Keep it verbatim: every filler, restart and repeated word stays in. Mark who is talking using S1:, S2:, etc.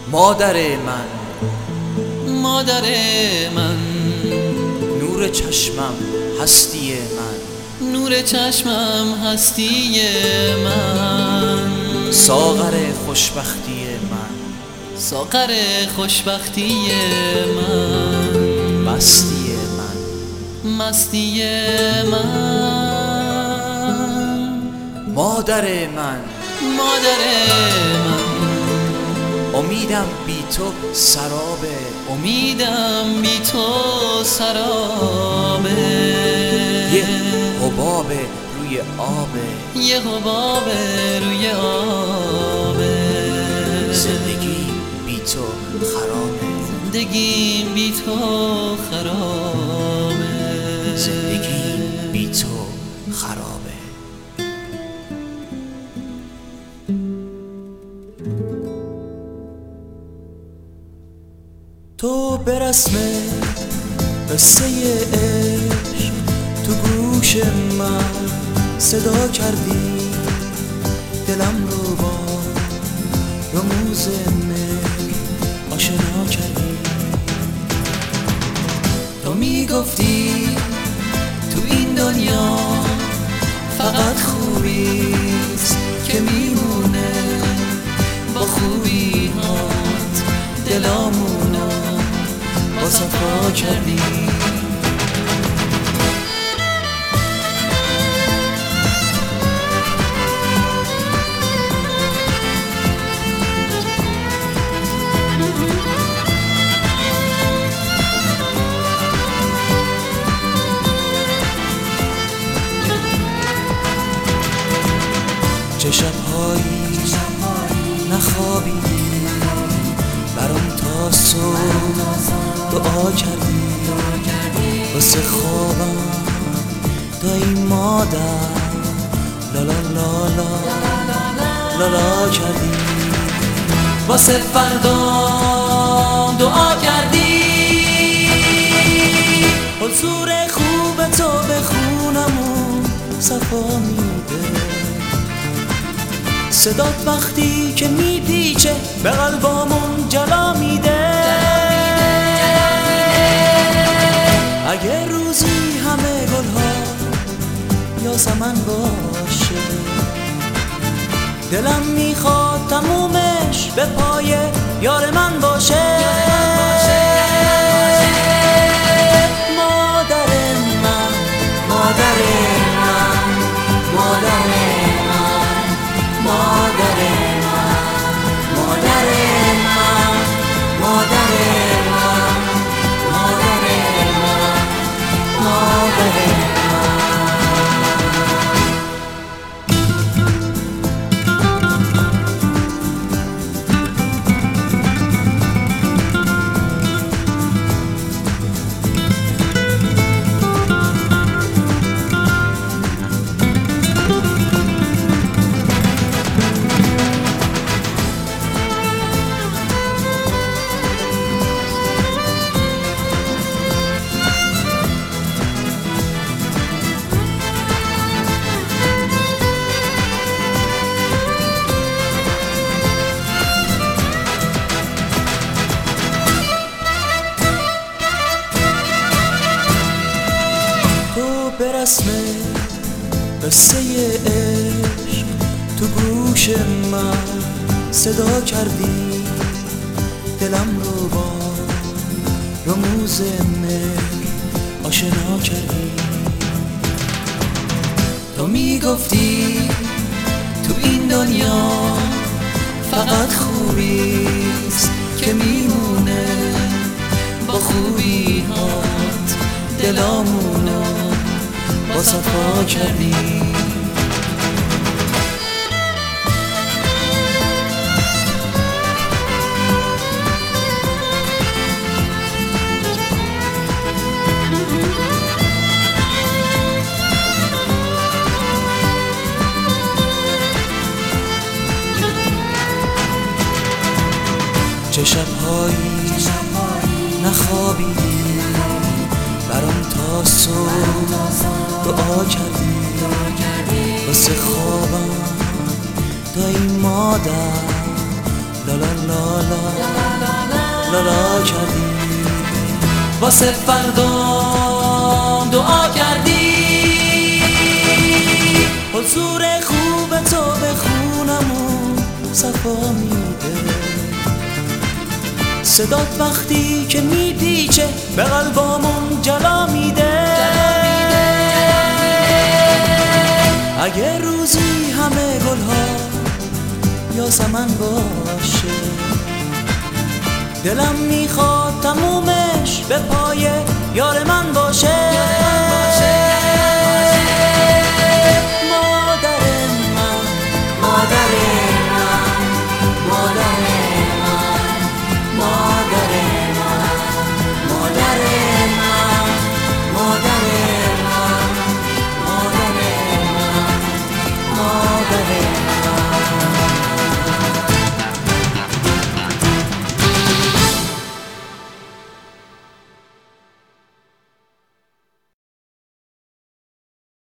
S1: مادر من،
S2: مادر من،
S1: نور چشمم هستی من،
S2: نور چشمم هستی من،
S1: ساغر خوشبختی من،
S2: ساغر خوشبختی من،
S1: مستی من،
S2: مستی من،
S1: مادر من،
S2: مادر من،
S1: امیدم بی تو سرابه،
S2: امیدم بی تو سرابه،
S1: یه حباب روی آبه،
S2: یه حباب روی آبه،
S1: زندگی بی تو خرابه،
S2: زندگی بی تو خرابه،
S1: زندگی بی تو خرابه. تو به رسم قصه عشق تو گوش من صدا کردی، دلم رو با رموز مهر آشنا کردی. تو میگفتی تو این دنیا فقط خوبیست که میمونه، با خوبی هات دلامونو با صفا کردی. چه شب‌هایی نخوابیدی، برام تا صبح دعا کردی، واسه خوابم دایی مادر لا لا لا لا لا لا کردی، واسه فردام دعا کردی. حضور خوب تو به خونمون صفا میده، صدات وقتی که میپیچه به قلبامون جلا میده. اگه روزی همه گلها یاسمن باشه، دلم میخواد تمومش به پای یار من باشه. مادر من، مادر من، مادر من، مادر من، مادر من، مادر من، مادر من، مادر من. به رسم قصه عشق تو گوش من صدا کردی، دلم رو با رموز مهر آشنا کردی. تو میگفتی تو این دنیا فقط خوبیست که میمونه، با خوبی هات دلامونو با صفا کردی. چه شب‌هایی نخوابیدی، برام تا صبح دعا کردی، واسه خوابم دایی مادر لا لا لا لا لا کردی، واسه فردا دعا کردی. حضور خوب تو به خونمون صفا میده، صدات وقتی که میپیچه به قلبامون جلا میده. اگه روزی همه گلها یاسمن باشه، دلم میخواد تمومش به پای یار من باشه.